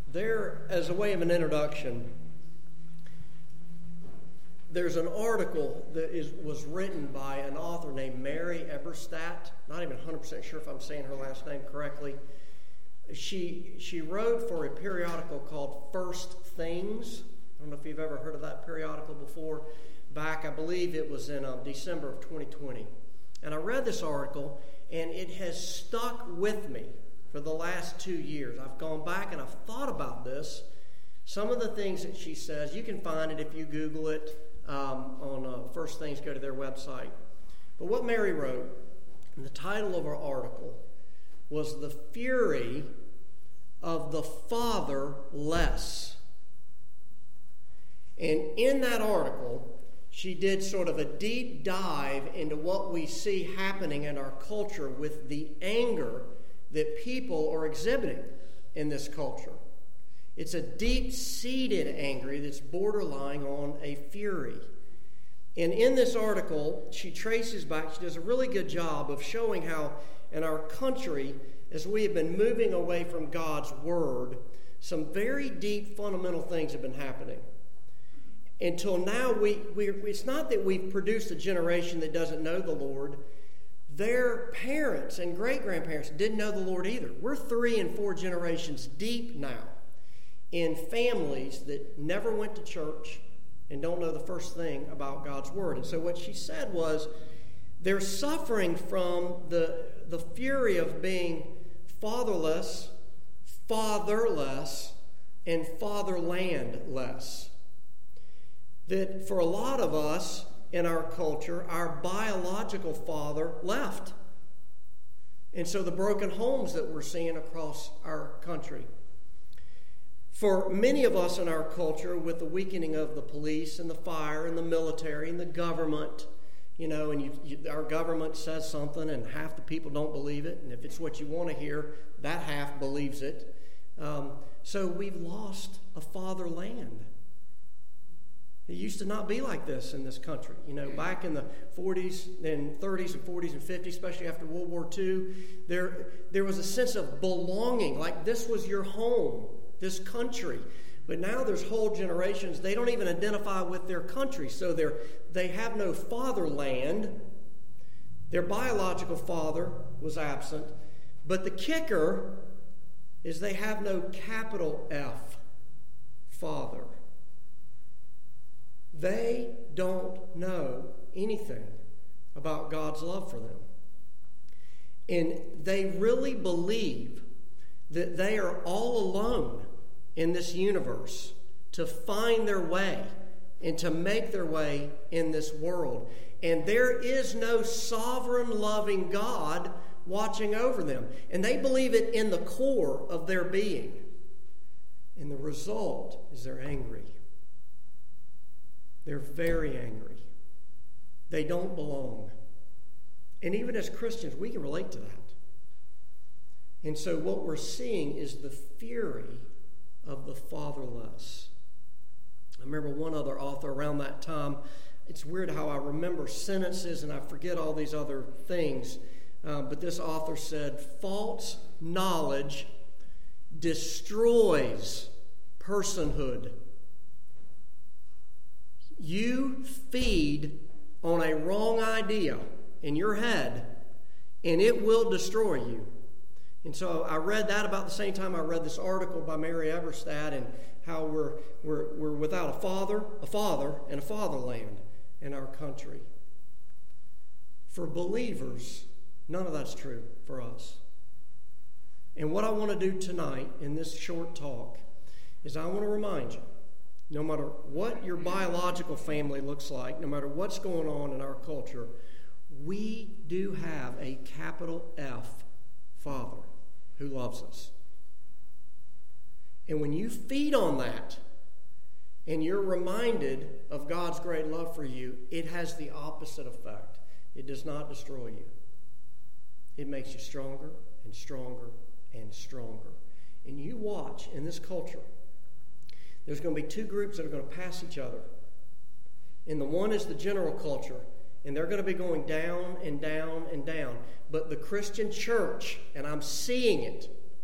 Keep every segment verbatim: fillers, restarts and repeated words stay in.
There, as a way of an introduction, there's an article that is was written by an author named Mary Eberstadt. Not even one hundred percent sure if I'm saying her last name correctly. She she wrote for a periodical called First Things. I don't know if you've ever heard of that periodical before. Back, I believe it was in um, December of twenty twenty. And I read this article, and it has stuck with me for the last two years. I've gone back and I've thought about this. Some of the things that she says, you can find it if you Google it um, on uh, First Things, go to their website. But what Mary wrote, and the title of her article, was The Fury of the Fatherless. And in that article, she did sort of a deep dive into what we see happening in our culture with the anger that people are exhibiting in this culture. It's a deep-seated anger that's borderline on a fury. And in this article, she traces back, she does a really good job of showing how in our country, as we have been moving away from God's Word, some very deep fundamental things have been happening. Until now, we, we it's not that we've produced a generation that doesn't know the Lord. Their parents and great-grandparents didn't know the Lord either. We're three and four generations deep now in families that never went to church and don't know the first thing about God's Word. And so what she said was they're suffering from the, the fury of being fatherless, fatherless, and fatherlandless. That for a lot of us in our culture, our biological father left. And so the broken homes that we're seeing across our country. For many of us in our culture, with the weakening of the police and the fire and the military and the government, you know, and you, you, our government says something and half the people don't believe it. And if it's what you want to hear, that half believes it. Um, so we've lost a fatherland. It used to not be like this in this country. You know, back in the forties and thirties and forties and fifties, especially after World War Two, there, there was a sense of belonging, like this was your home, this country. But now there's whole generations, they don't even identify with their country. So they're, they have no fatherland. Their biological father was absent. But the kicker is they have no capital F father. They don't know anything about God's love for them. And they really believe that they are all alone in this universe to find their way and to make their way in this world. And there is no sovereign, loving God watching over them. And they believe it in the core of their being. And the result is they're angry. They're very angry. They don't belong. And even as Christians, we can relate to that. And so what we're seeing is the fury of the fatherless. I remember one other author around that time. It's weird how I remember sentences and I forget all these other things. Uh, but this author said, false knowledge destroys personhood. You feed on a wrong idea in your head, and it will destroy you. And so I read that about the same time I read this article by Mary Eberstadt and how we're, we're, we're without a father, a father, and a fatherland in our country. For believers, none of that's true for us. And what I want to do tonight in this short talk is I want to remind you, no matter what your biological family looks like, no matter what's going on in our culture, we do have a capital F Father who loves us. And when you feed on that and you're reminded of God's great love for you, it has the opposite effect. It does not destroy you. It makes you stronger and stronger and stronger. And you watch in this culture, there's going to be two groups that are going to pass each other. And the one is the general culture. And they're going to be going down and down and down. But the Christian church, and I'm seeing it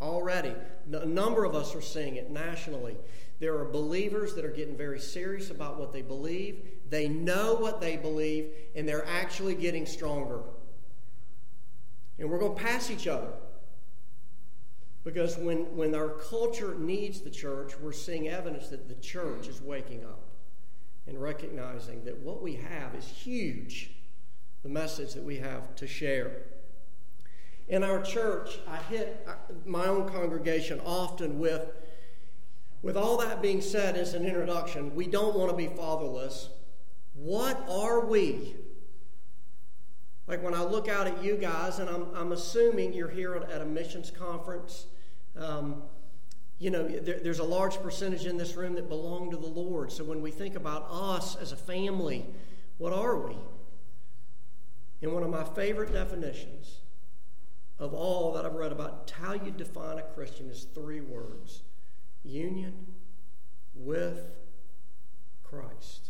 already. A number of us are seeing it nationally. There are believers that are getting very serious about what they believe. They know what they believe, and they're actually getting stronger. And we're going to pass each other. Because when, when our culture needs the church, we're seeing evidence that the church is waking up and recognizing that what we have is huge, the message that we have to share. In our church, I hit my own congregation often with, with all that being said as an introduction, we don't want to be fatherless. What are we? Like when I look out at you guys, and I'm, I'm assuming you're here at a missions conference, um, you know, there, there's a large percentage in this room that belong to the Lord. So when we think about us as a family, what are we? And one of my favorite definitions of all that I've read about how you define a Christian is three words: union with Christ.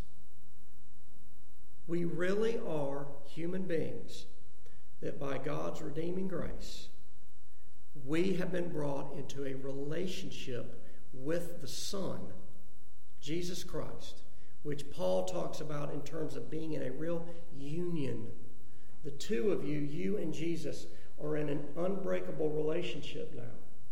We really are human beings that by God's redeeming grace, we have been brought into a relationship with the Son, Jesus Christ, which Paul talks about in terms of being in a real union. The two of you, you and Jesus, are in an unbreakable relationship now.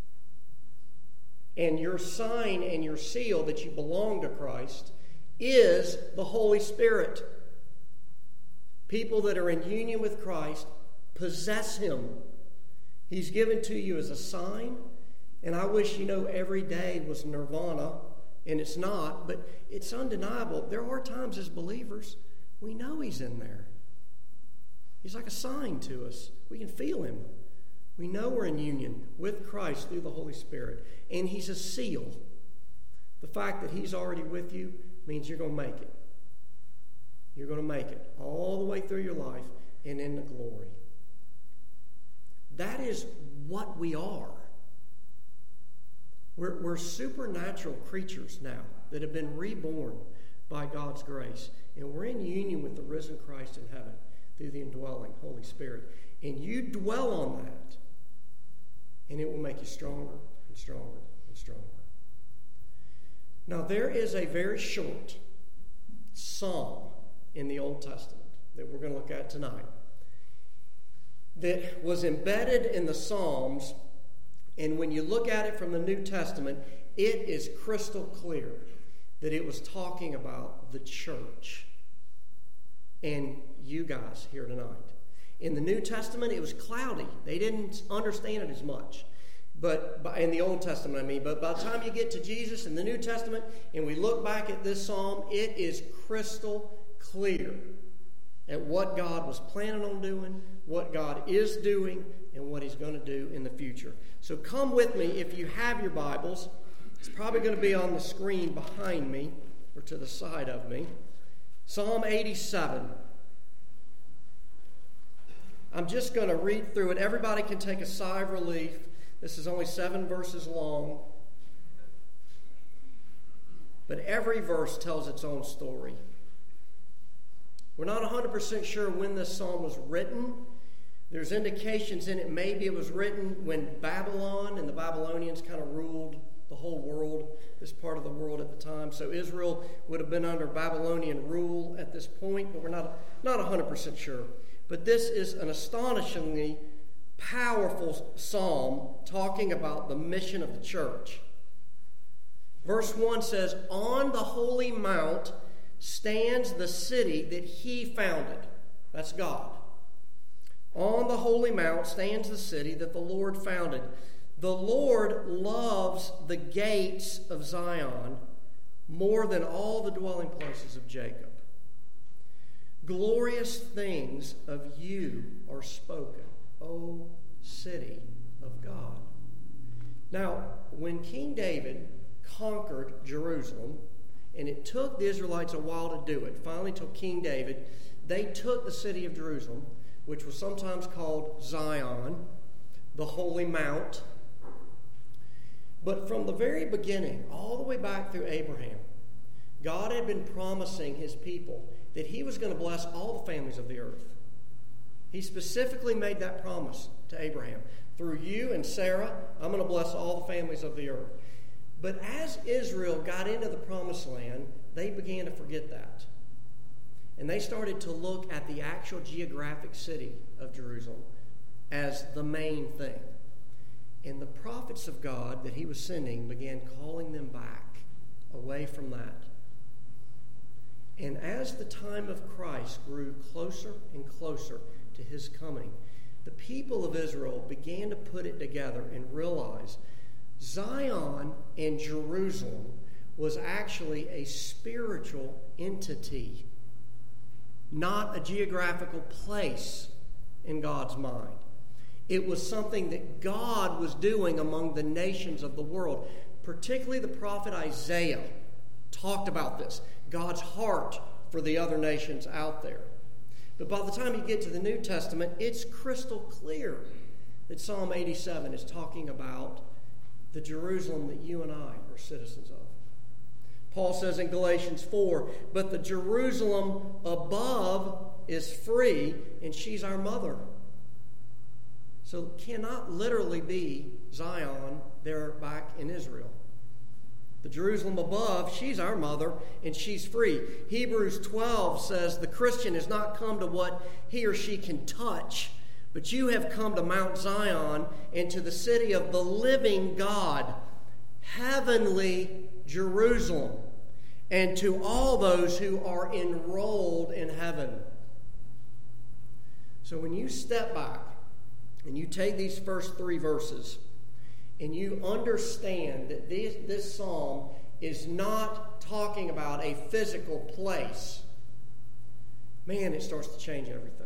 And your sign and your seal that you belong to Christ is the Holy Spirit. People that are in union with Christ possess Him. He's given to you as a sign. And I wish, you know, every day was nirvana, and it's not, but it's undeniable. There are times as believers, we know He's in there. He's like a sign to us. We can feel Him. We know we're in union with Christ through the Holy Spirit. And He's a seal. The fact that He's already with you means you're going to make it. You're going to make it all the way through your life and into glory. That is what we are. We're, we're supernatural creatures now that have been reborn by God's grace. And we're in union with the risen Christ in heaven through the indwelling Holy Spirit. And you dwell on that, and it will make you stronger and stronger and stronger. Now, there is a very short psalm in the Old Testament that we're going to look at tonight that was embedded in the Psalms, and when you look at it from the New Testament, it is crystal clear that it was talking about the church and you guys here tonight. In the New Testament, it was cloudy. They didn't understand it as much. But in the Old Testament, I mean, but by the time you get to Jesus in the New Testament, and we look back at this psalm, it is crystal clear at what God was planning on doing, what God is doing, and what He's going to do in the future. So come with me if you have your Bibles. It's probably going to be on the screen behind me or to the side of me. Psalm eighty-seven. I'm just going to read through it. Everybody can take a sigh of relief. This is only seven verses long. But every verse tells its own story. We're not one hundred percent sure when this psalm was written. There's indications in it. Maybe it was written when Babylon and the Babylonians kind of ruled the whole world, this part of the world at the time. So Israel would have been under Babylonian rule at this point, but we're not, not one hundred percent sure. But this is an astonishingly powerful psalm talking about the mission of the church. Verse one says, "On the holy mount stands the city that He founded." That's God. On the holy mount stands the city that the Lord founded. The Lord loves the gates of Zion more than all the dwelling places of Jacob. Glorious things of you are spoken, O city of God. Now, when King David conquered Jerusalem, and it took the Israelites a while to do it, finally till King David, they took the city of Jerusalem, which was sometimes called Zion, the Holy Mount. But from the very beginning, all the way back through Abraham, God had been promising His people that He was going to bless all the families of the earth. He specifically made that promise to Abraham, Through you and Sarah, I'm going to bless all the families of the earth. But as Israel got into the promised land, they began to forget that. And they started to look at the actual geographic city of Jerusalem as the main thing. And the prophets of God that he was sending began calling them back away from that. And as the time of Christ grew closer and closer to his coming, the people of Israel began to put it together and realize Zion and Jerusalem was actually a spiritual entity, not a geographical place in God's mind. It was something that God was doing among the nations of the world. Particularly the prophet Isaiah talked about this, God's heart for the other nations out there. But by the time you get to the New Testament, it's crystal clear that Psalm eighty-seven is talking about the Jerusalem that you and I are citizens of. Paul says in Galatians four, but the Jerusalem above is free, and she's our mother. So it cannot literally be Zion there back in Israel. The Jerusalem above, she's our mother, and she's free. Hebrews twelve says the Christian has not come to what he or she can touch, but you have come to Mount Zion and to the city of the living God, heavenly Jerusalem, and to all those who are enrolled in heaven. So when you step back and you take these first three verses and you understand that this, this psalm is not talking about a physical place, man, it starts to change everything.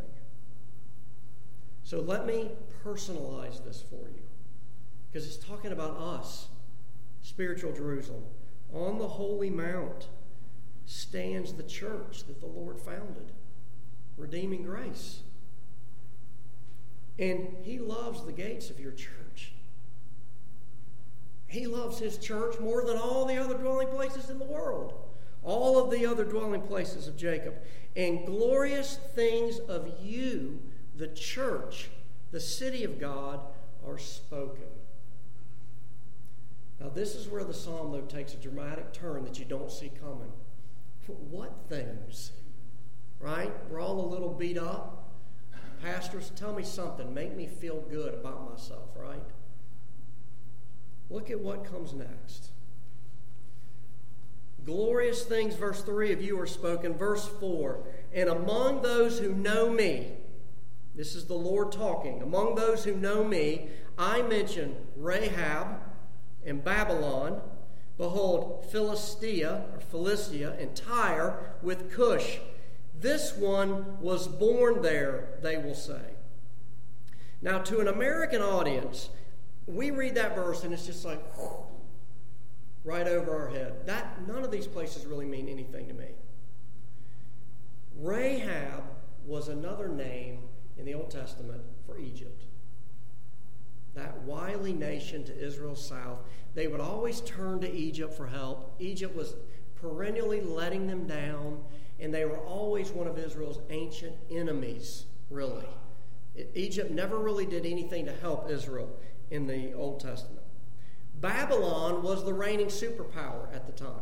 So let me personalize this for you, because it's talking about us, spiritual Jerusalem. On the Holy Mount stands the church that the Lord founded, Redeeming Grace. And he loves the gates of your church. He loves his church more than all the other dwelling places in the world, all of the other dwelling places of Jacob. And glorious things of you, the church, the city of God, are spoken. Now this is where the psalm, though, takes a dramatic turn that you don't see coming. What things? Right? We're all a little beat up. Pastors, tell me something. Make me feel good about myself, right? Look at what comes next. Glorious things, verse three of you are spoken. Verse four, and among those who know me, this is the Lord talking, among those who know me, I mention Rahab and Babylon. Behold, Philistia, or Philistia, and Tyre with Cush. This one was born there, they will say. Now, to an American audience, we read that verse and it's just like, whew, right over our head. That none of these places really mean anything to me. Rahab was another name in the Old Testament for Egypt. That wily nation to Israel's south. They would always turn to Egypt for help. Egypt was perennially letting them down, and they were always one of Israel's ancient enemies, really. Egypt never really did anything to help Israel in the Old Testament. Babylon was the reigning superpower at the time.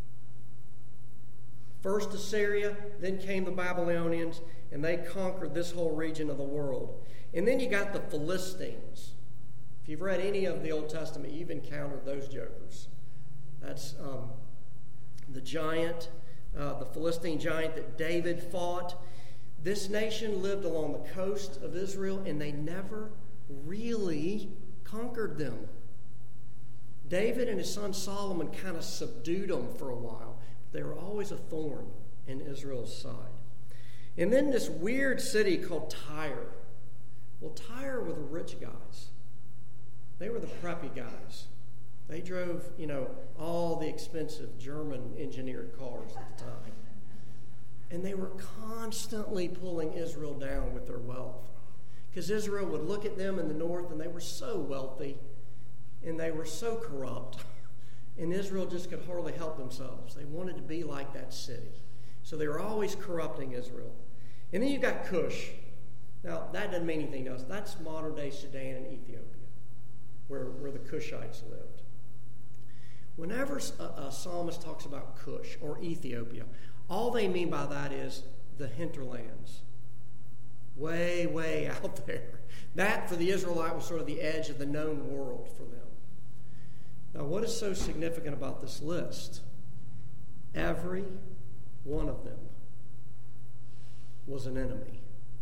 First Assyria, then came the Babylonians, and they conquered this whole region of the world. And then you got the Philistines. If you've read any of the Old Testament, you've encountered those jokers. That's um, the giant, uh, the Philistine giant that David fought. This nation lived along the coast of Israel, and they never really conquered them. David and his son Solomon kind of subdued them for a while. They were always a thorn in Israel's side. And then this weird city called Tyre. Well, Tyre were the rich guys. They were the preppy guys. They drove, you know, all the expensive German engineered cars at the time. And they were constantly pulling Israel down with their wealth. Because Israel would look at them in the north, and they were so wealthy, and they were so corrupt. And Israel just could hardly help themselves. They wanted to be like that city. So they were always corrupting Israel. And then you've got Cush. Now, that doesn't mean anything to us. That's modern-day Sudan and Ethiopia, where, where the Cushites lived. Whenever a, a psalmist talks about Cush or Ethiopia, all they mean by that is the hinterlands. Way, way out there. That, for the Israelite, was sort of the edge of the known world for them. Now, what is so significant about this list? Every one of them was an enemy.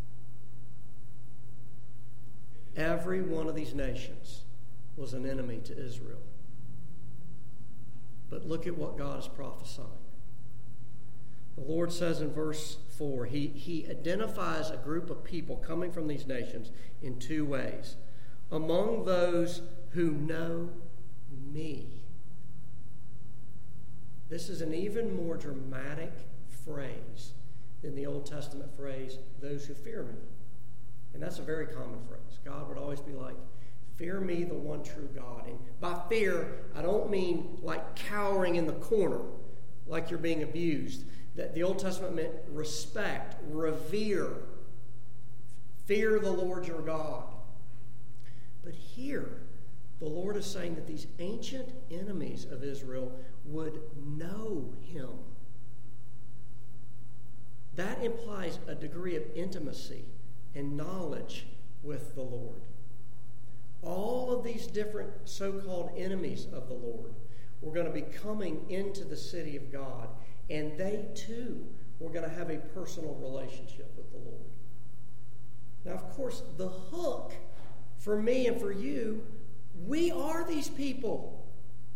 Every one of these nations was an enemy to Israel. But look at what God is prophesying. The Lord says in verse four, he, he identifies a group of people coming from these nations in two ways. Among those who know me. This is an even more dramatic phrase than the Old Testament phrase, those who fear me. And that's a very common phrase. God would always be like, fear me, the one true God. And by fear, I don't mean like cowering in the corner, like you're being abused. That the Old Testament meant respect, revere, fear the Lord your God. But here, the Lord is saying that these ancient enemies of Israel would know him. That implies a degree of intimacy and knowledge with the Lord. All of these different so-called enemies of the Lord were going to be coming into the city of God, and they too were going to have a personal relationship with the Lord. Now, of course, the hook for me and for you, we are these people.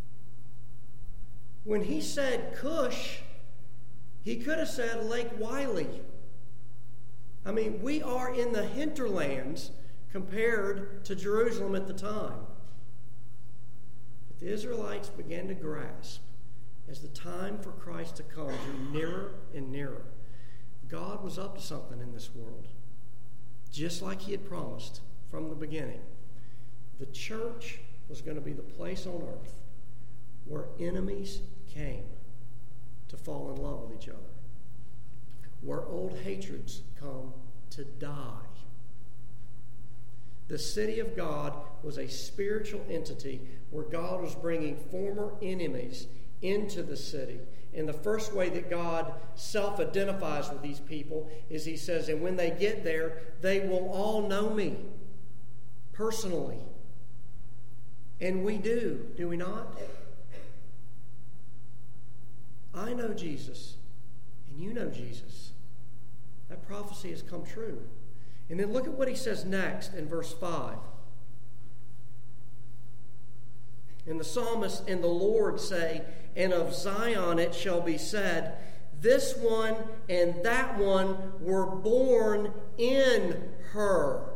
When he said Cush, he could have said Lake Wiley. I mean, we are in the hinterlands compared to Jerusalem at the time. But the Israelites began to grasp, as the time for Christ to come drew nearer and nearer, God was up to something in this world, just like he had promised from the beginning. The church was going to be the place on earth where enemies came to fall in love with each other, where old hatreds come to die. The city of God was a spiritual entity where God was bringing former enemies into the city. And the first way that God self-identifies with these people is he says, and when they get there, they will all know me personally. And we do, do we not? I know Jesus, and you know Jesus. That prophecy has come true. And then look at what he says next in verse five. And the psalmist and the Lord say, and of Zion it shall be said, this one and that one were born in her.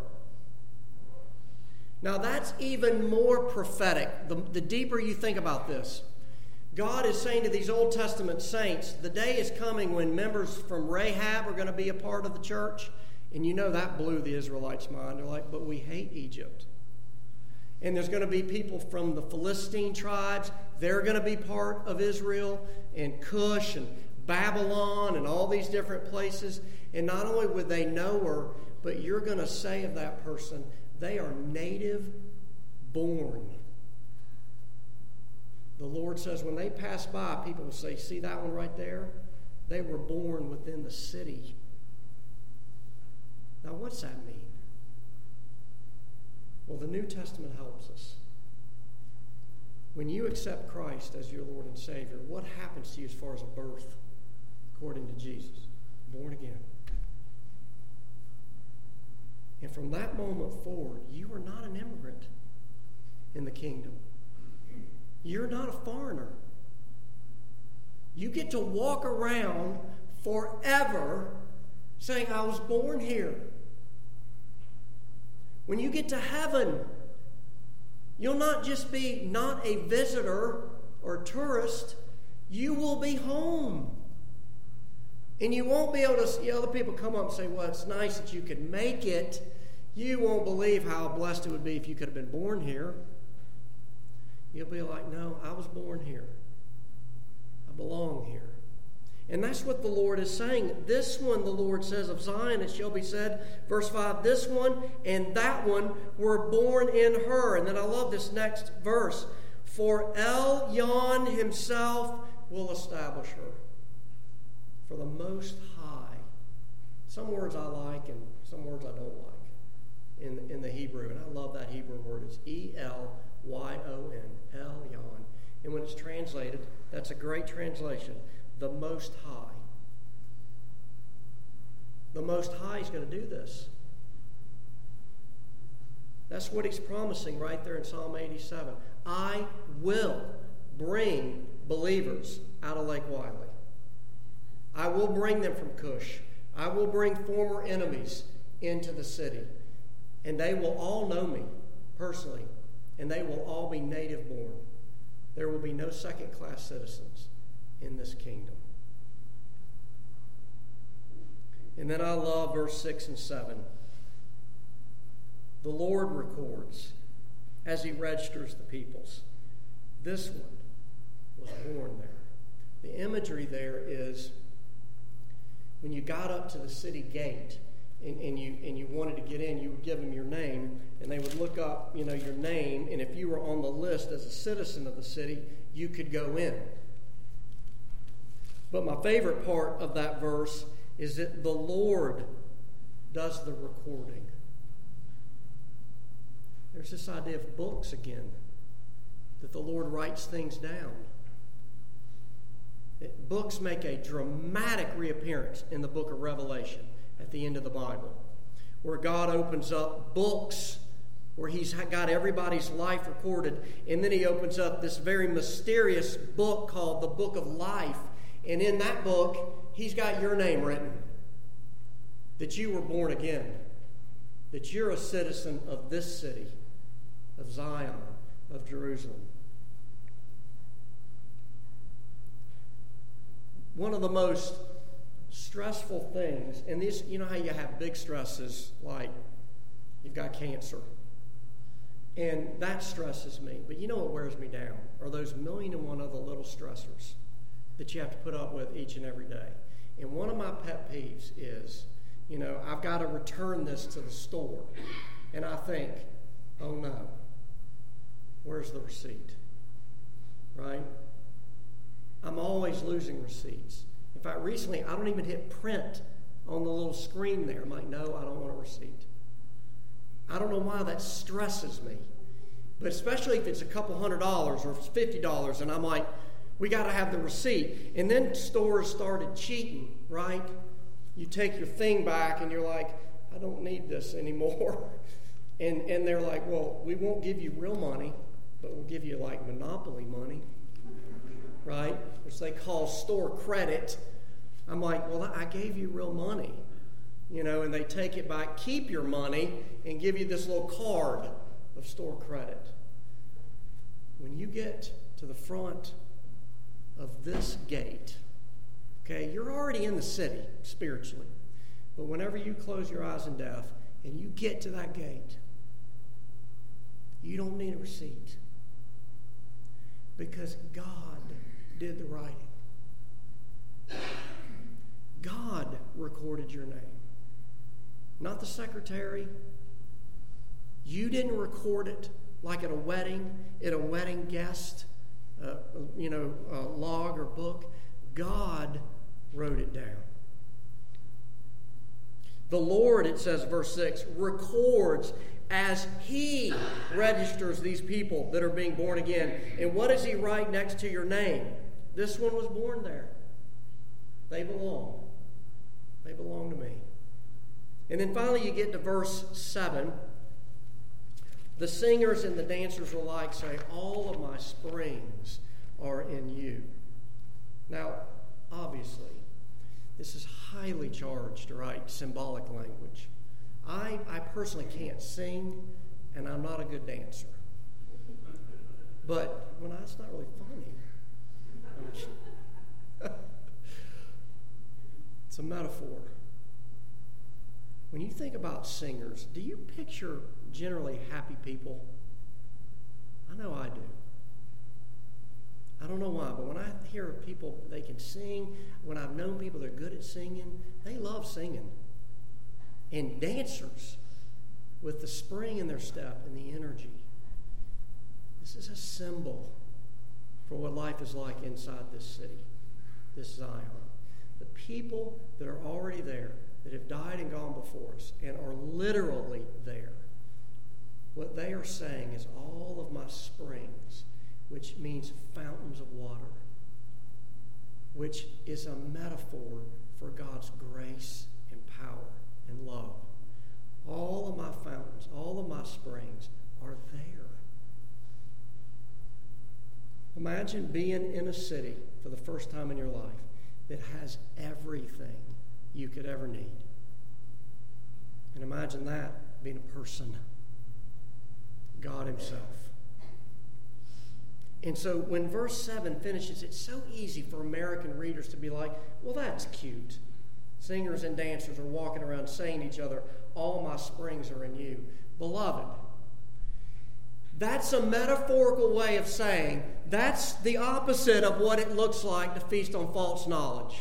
Now that's even more prophetic, the, the deeper you think about this. God is saying to these Old Testament saints, the day is coming when members from Rahab are going to be a part of the church. And you know that blew the Israelites' mind. They're like, but we hate Egypt. And there's going to be people from the Philistine tribes. They're going to be part of Israel, and Cush and Babylon and all these different places. And not only would they know her, but you're going to say of that person, they are native born. The Lord says when they pass by, people will say, see that one right there? They were born within the city. Now, what's that mean? Well, the New Testament helps us. When you accept Christ as your Lord and Savior, what happens to you as far as a birth, according to Jesus? Born again. And from that moment forward, you are not an immigrant in the kingdom. You're not a foreigner. You get to walk around forever saying, I was born here. When you get to heaven, you'll not just be not a visitor or tourist, you will be home. And you won't be able to see other people come up and say, well, it's nice that you could make it. You won't believe how blessed it would be if you could have been born here. You'll be like, no, I was born here. I belong here. And that's what the Lord is saying. This one, the Lord says, of Zion, it shall be said, verse five, this one and that one were born in her. And then I love this next verse. For Elyon himself will establish her. For the Most High. Some words I like and some words I don't like in, in the Hebrew. And I love that Hebrew word. It's E L Y O N, Elyon. And when it's translated, that's a great translation. The Most High. The Most High is going to do this. That's what he's promising right there in Psalm eighty-seven. I will bring believers out of Lake Wiley. I will bring them from Cush. I will bring former enemies into the city. And they will all know me personally. And they will all be native born. There will be no second-class citizens in this kingdom. And then I love verse six and seven. The Lord records as he registers the peoples. This one was born there. The imagery there is when you got up to the city gate and, and you and you wanted to get in, you would give them your name, and they would look up, you know, your name, and if you were on the list as a citizen of the city, you could go in. But my favorite part of that verse is that the Lord does the recording. There's this idea of books again, that the Lord writes things down. It, books make a dramatic reappearance in the book of Revelation at the end of the Bible, where God opens up books where he's got everybody's life recorded, and then he opens up this very mysterious book called the Book of Life. And in that book, he's got your name written. That you were born again. That you're a citizen of this city, of Zion, of Jerusalem. One of the most stressful things, and this, you know how you have big stresses, like you've got cancer. And that stresses me. But you know what wears me down? Are those million and one other little stressors that you have to put up with each and every day. And one of my pet peeves is, you know, I've got to return this to the store. And I think, oh no, where's the receipt? Right? I'm always losing receipts. In fact, recently, I don't even hit print on the little screen there. I'm like, no, I don't want a receipt. I don't know why that stresses me. But especially if it's a couple hundred dollars or if it's fifty dollars, and I'm like, we got to have the receipt. And then stores started cheating, right? You take your thing back and you're like, I don't need this anymore. And and they're like, well, we won't give you real money, but we'll give you like monopoly money, right? Which they call store credit. I'm like, well, I gave you real money, you know, and they take it back, keep your money, and give you this little card of store credit. When you get to the front of this gate, okay, you're already in the city spiritually. But whenever you close your eyes in death and you get to that gate, you don't need a receipt. Because God did the writing. God recorded your name. Not the secretary. You didn't record it like at a wedding, at a wedding guest, uh, you know, uh, log or book. God wrote it down. The Lord, it says, verse six, records as he registers these people that are being born again. And what does he write next to your name? This one was born there. They belong. They belong to me. And then finally you get to verse seven. The singers and the dancers alike say, all of my springs are in you. Now, obviously, this is highly charged, right? Symbolic language. I, I personally can't sing, and I'm not a good dancer. But when I, it's not really funny. It's a metaphor. When you think about singers, do you picture generally happy people? I know I do. I don't know why, but when I hear people, they can sing, when I've known people that are good at singing, they love singing. And dancers with the spring in their step and the energy. This is a symbol for what life is like inside this city, this Zion. The people that are already there, that have died and gone before us, and are literally there, what they are saying is all of my springs, which means fountains of water, which is a metaphor for God's grace and power and love. All of my fountains, all of my springs are there. Imagine being in a city for the first time in your life that has everything you could ever need. And imagine that being a person, God himself. And so when verse seven finishes, it's so easy for American readers to be like, well, that's cute. Singers and dancers are walking around saying to each other, all my springs are in you. Beloved, that's a metaphorical way of saying that's the opposite of what it looks like to feast on false knowledge.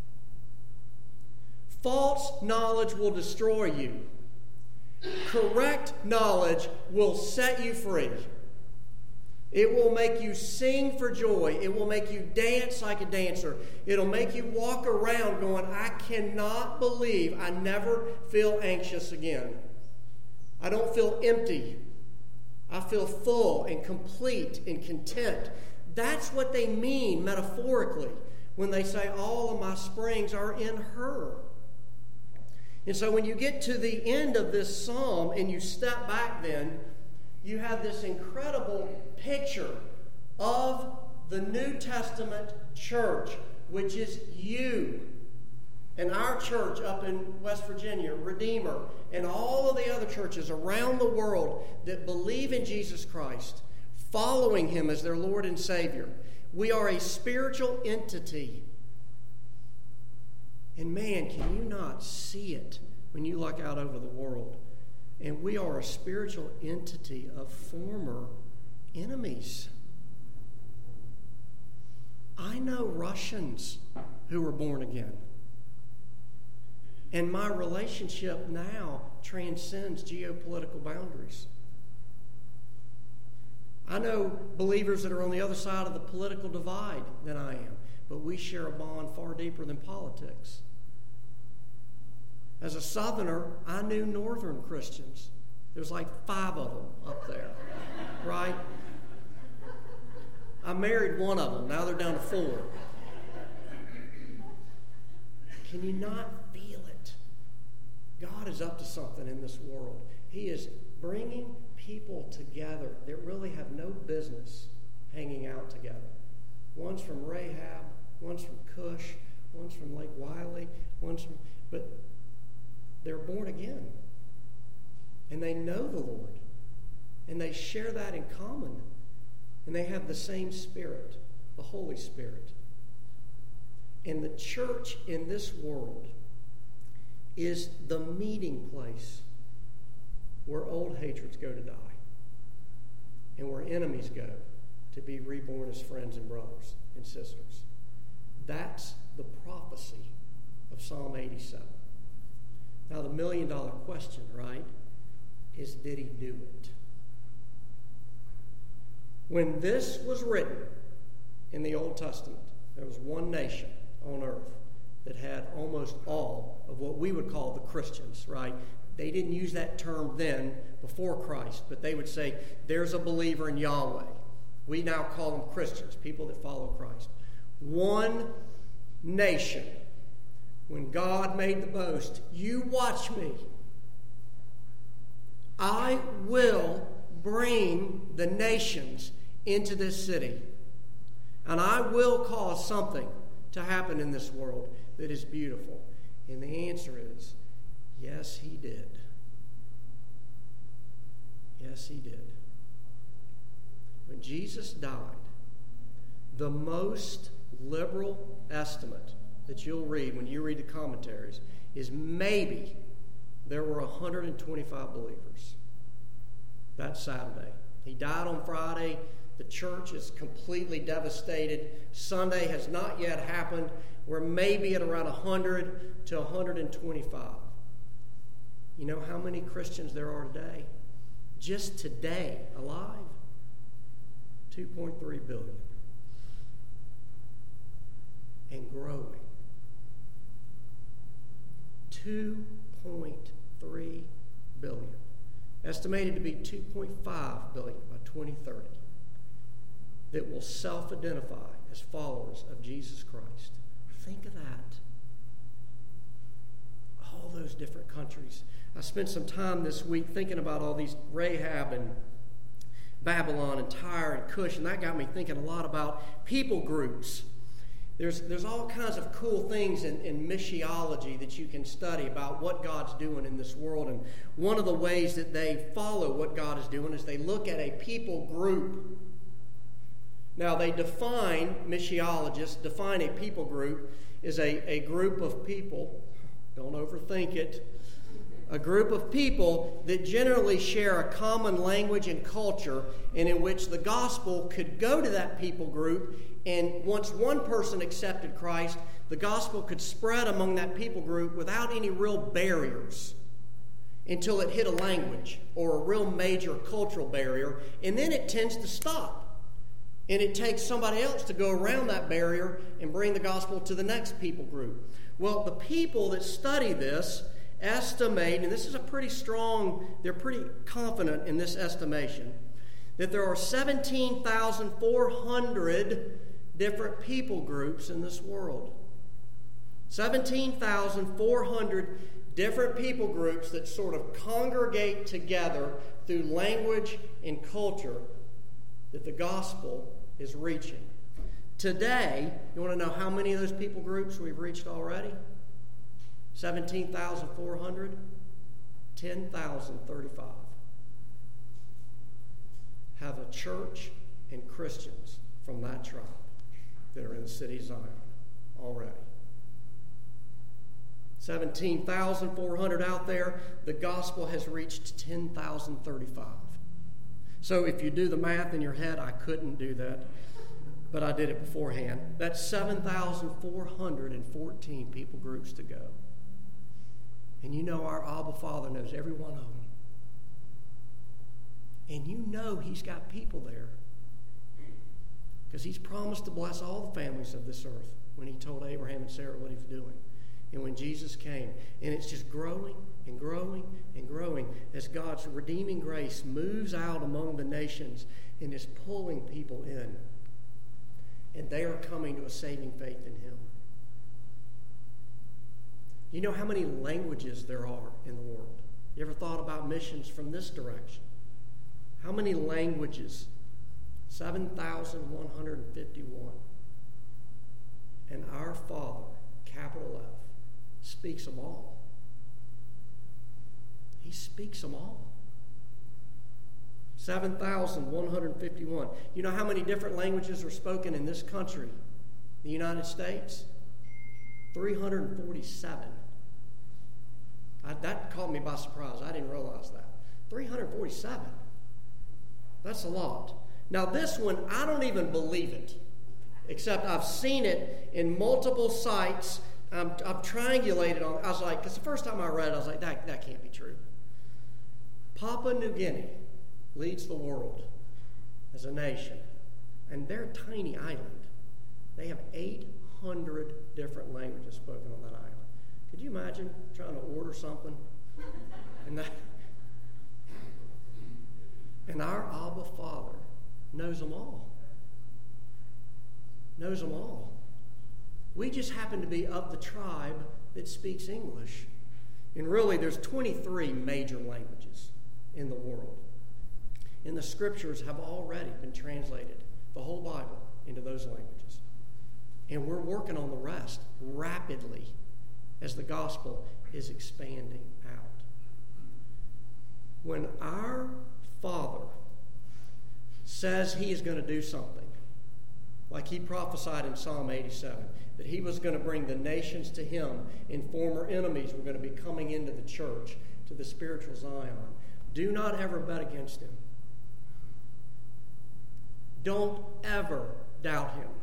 False knowledge will destroy you. Correct knowledge will set you free. It will make you sing for joy. It will make you dance like a dancer. It'll make you walk around going, I cannot believe I never feel anxious again. I don't feel empty. I feel full and complete and content. That's what they mean metaphorically when they say all of my springs are in her. And so when you get to the end of this psalm and you step back then, you have this incredible picture of the New Testament church, which is you and our church up in West Virginia, Redeemer, and all of the other churches around the world that believe in Jesus Christ, following him as their Lord and Savior. We are a spiritual entity. And man, can you not see it when you look out over the world? And we are a spiritual entity of former enemies. I know Russians who were born again. And my relationship now transcends geopolitical boundaries. I know believers that are on the other side of the political divide than I am, but we share a bond far deeper than politics. As a Southerner, I knew Northern Christians. There's like five of them up there, right? I married one of them. Now they're down to four. Can you not feel it? God is up to something in this world. He is bringing people together that really have no business hanging out together. One's from Rahab, one's from Cush, one's from Lake Wiley, one's from... But they're born again. And they know the Lord. And they share that in common. And they have the same Spirit, the Holy Spirit. And the church in this world is the meeting place where old hatreds go to die. And where enemies go to be reborn as friends and brothers and sisters. That's the prophecy of Psalm eighty-seven. Now, the million-dollar question, right, is did he do it? When this was written in the Old Testament, there was one nation on earth that had almost all of what we would call the Christians, right? They didn't use that term then, before Christ, but they would say, there's a believer in Yahweh. We now call them Christians, people that follow Christ. One nation. When God made the boast, you watch me. I will bring the nations into this city. And I will cause something to happen in this world that is beautiful. And the answer is, yes, he did. Yes, he did. When Jesus died, the most liberal estimate that you'll read when you read the commentaries is maybe there were one hundred twenty-five believers that Saturday. He died on Friday. The church is completely devastated. Sunday has not yet happened. We're maybe at around one hundred to one hundred twenty-five. You know how many Christians there are today? Just today, alive? two point three billion. And growing. two point three billion. Estimated to be two point five billion by twenty thirty. That will self-identify as followers of Jesus Christ. Think of that. All those different countries. I spent some time this week thinking about all these Rahab and Babylon and Tyre and Cush, and that got me thinking a lot about people groups. There's, there's all kinds of cool things in, in missiology that you can study about what God's doing in this world. And one of the ways that they follow what God is doing is they look at a people group. Now, they define, missiologists define a people group as a, a group of people, don't overthink it, a group of people that generally share a common language and culture, and in which the gospel could go to that people group, and once one person accepted Christ, the gospel could spread among that people group without any real barriers until it hit a language or a real major cultural barrier, and then it tends to stop. And it takes somebody else to go around that barrier and bring the gospel to the next people group. Well, the people that study this estimate, and this is a pretty strong, they're pretty confident in this estimation, that there are seventeen thousand four hundred different people groups in this world. seventeen thousand four hundred different people groups that sort of congregate together through language and culture that the gospel is reaching. Today, you want to know how many of those people groups we've reached already? seventeen thousand four hundred? ten thousand thirty-five. Have a church and Christians from that tribe that are in the city of Zion already. seventeen thousand four hundred out there. The gospel has reached ten thousand thirty-five. So if you do the math in your head, I couldn't do that, but I did it beforehand. That's seven thousand four hundred fourteen people groups to go. And you know our Abba Father knows every one of them. And you know He's got people there. Because He's promised to bless all the families of this earth when He told Abraham and Sarah what He was doing. And when Jesus came. And it's just growing and growing and growing as God's redeeming grace moves out among the nations and is pulling people in. And they are coming to a saving faith in Him. You know how many languages there are in the world? You ever thought about missions from this direction? How many languages? seven thousand one hundred fifty-one. And our Father, capital F, speaks them all. He speaks them all. seven thousand one hundred fifty-one. You know how many different languages are spoken in this country, the United States? three hundred forty-seven. I, that caught me by surprise. I didn't realize that. three hundred forty-seven. That's a lot. Now this one, I don't even believe it, except I've seen it in multiple sites. Um, I've triangulated on. I was like, because the first time I read it, I was like, that, that can't be true. Papua New Guinea leads the world as a nation, and they're a tiny island. They have eight hundred different languages spoken on that island. Could you imagine trying to order something? And, that, and our Abba Father knows them all. Knows them all. We just happen to be of the tribe that speaks English. And really, there's twenty-three major languages in the world. And the scriptures have already been translated, the whole Bible, into those languages. And we're working on the rest rapidly as the gospel is expanding out. When our Father says He is going to do something, like He prophesied in Psalm eighty-seven, that He was going to bring the nations to Him and former enemies were going to be coming into the church, to the spiritual Zion, do not ever bet against Him. Don't ever doubt him.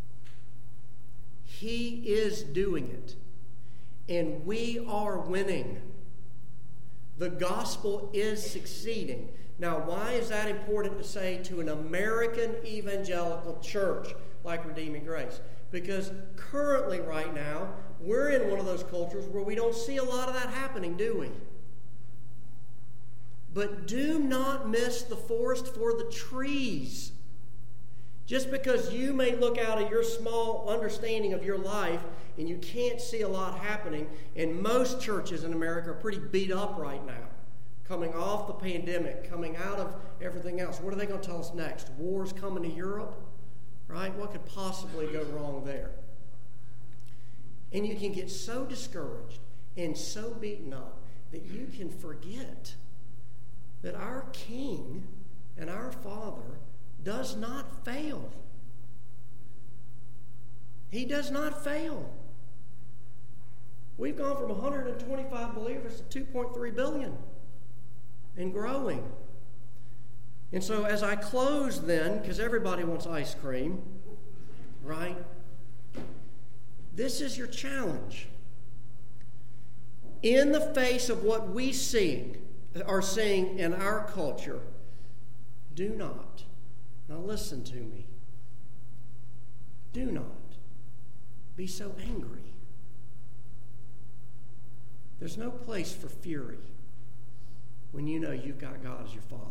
He is doing it. And we are winning. The gospel is succeeding. Now, why is that important to say to an American evangelical church like Redeeming Grace? Because currently, right now, we're in one of those cultures where we don't see a lot of that happening, do we? But do not miss the forest for the trees. Just because you may look out at your small understanding of your life and you can't see a lot happening, and most churches in America are pretty beat up right now, coming off the pandemic, coming out of everything else. What are they going to tell us next? War's coming to Europe? Right? What could possibly go wrong there? And you can get so discouraged and so beaten up that you can forget that our King and our Father does not fail. He does not fail. We've gone from one hundred twenty-five believers to two point three billion and growing. And so as I close then, because everybody wants ice cream, right? This is your challenge. In the face of what we see, are seeing in our culture, do not, now listen to me, do not be so angry. There's no place for fury when you know you've got God as your Father.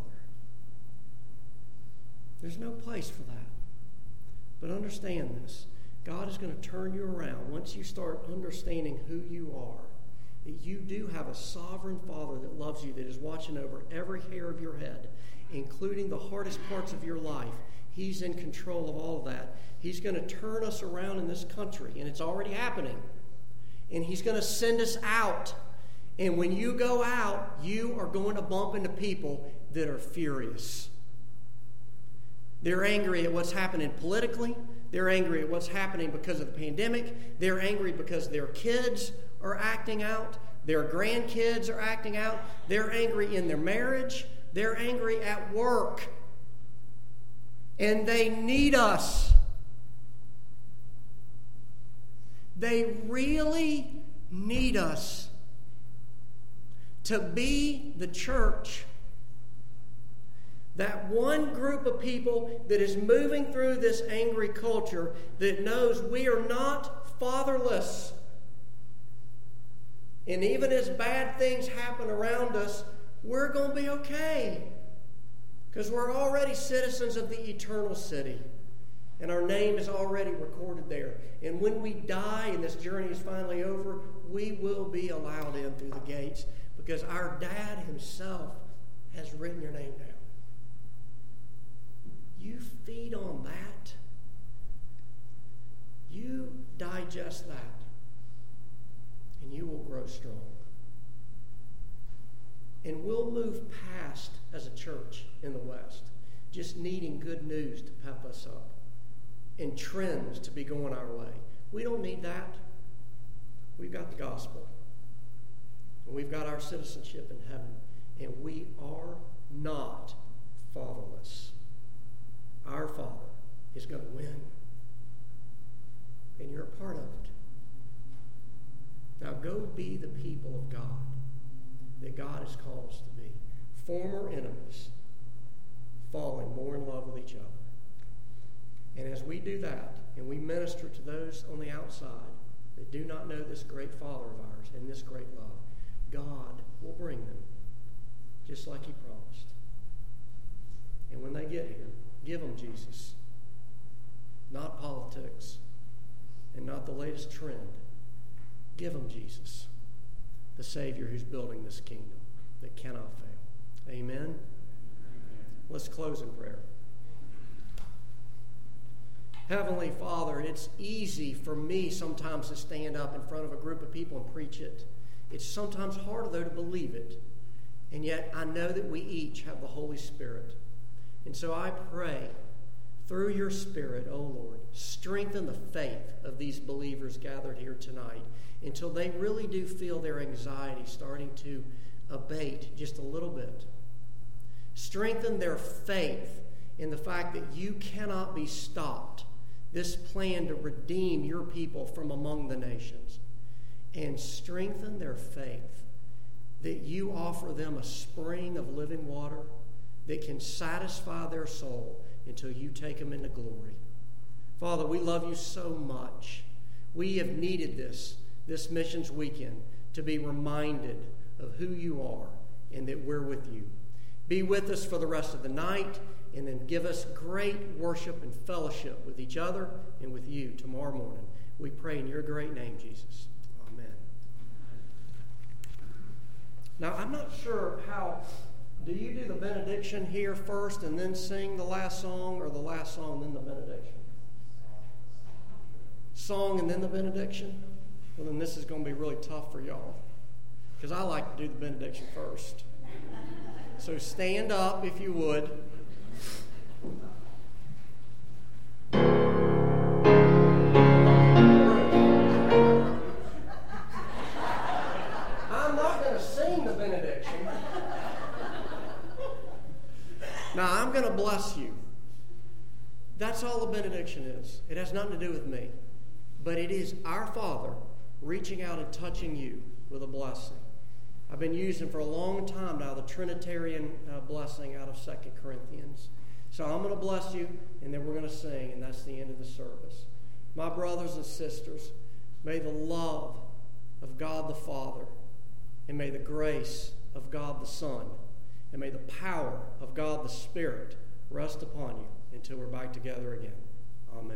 There's no place for that. But understand this. God is going to turn you around once you start understanding who you are. That you do have a sovereign Father that loves you, that is watching over every hair of your head, including the hardest parts of your life. He's in control of all of that. He's going to turn us around in this country, and it's already happening. And He's going to send us out. And when you go out, you are going to bump into people that are furious. They're angry at what's happening politically. They're angry at what's happening because of the pandemic. They're angry because their kids are acting out. Their grandkids are acting out. They're angry in their marriage. They're angry at work. And they need us. They really need us to be the church. That one group of people that is moving through this angry culture that knows we are not fatherless. And even as bad things happen around us, we're going to be okay. Because we're already citizens of the eternal city. And our name is already recorded there. And when we die and this journey is finally over, we will be allowed in through the gates. Because our Dad Himself has written your name down. You feed on that. You digest that. And you will grow strong. And we'll move past, as a church in the West, just needing good news to pep us up. And trends to be going our way. We don't need that. We've got the gospel. And we've got our citizenship in heaven. And we are not fatherless. Our Father is going to win. And you're a part of it. Now go be the people of God that God has called us to be. Former enemies falling more in love with each other. And as we do that, and we minister to those on the outside that do not know this great Father of ours and this great love, God will bring them, just like He promised. And when they get here, give them Jesus. Not politics, and not the latest trend. Give them Jesus, the Savior who's building this kingdom that cannot fail. Amen? Amen. Let's close in prayer. Heavenly Father, it's easy for me sometimes to stand up in front of a group of people and preach it. It's sometimes harder, though, to believe it. And yet I know that we each have the Holy Spirit. And so I pray, through your Spirit, O Lord, strengthen the faith of these believers gathered here tonight until they really do feel their anxiety starting to abate just a little bit. Strengthen their faith in the fact that you cannot be stopped, this plan to redeem your people from among the nations, and strengthen their faith, that you offer them a spring of living water that can satisfy their soul until you take them into glory. Father, we love you so much. We have needed this, this missions weekend, to be reminded of who you are and that we're with you. Be with us for the rest of the night, and then give us great worship and fellowship with each other and with you tomorrow morning. We pray in your great name, Jesus. Amen. Now, I'm not sure how, do you do the benediction here first and then sing the last song, or the last song and then the benediction? Song and then the benediction? Well, then this is going to be really tough for y'all, because I like to do the benediction first. So stand up if you would. I'm not going to sing the benediction. Now, I'm going to bless you. That's all the benediction is. It has nothing to do with me. But it is our Father reaching out and touching you with a blessing. I've been using for a long time now the Trinitarian uh, blessing out of Second Corinthians. So I'm going to bless you, and then we're going to sing, and that's the end of the service. My brothers and sisters, may the love of God the Father, and may the grace of God the Son, and may the power of God the Spirit rest upon you until we're back together again.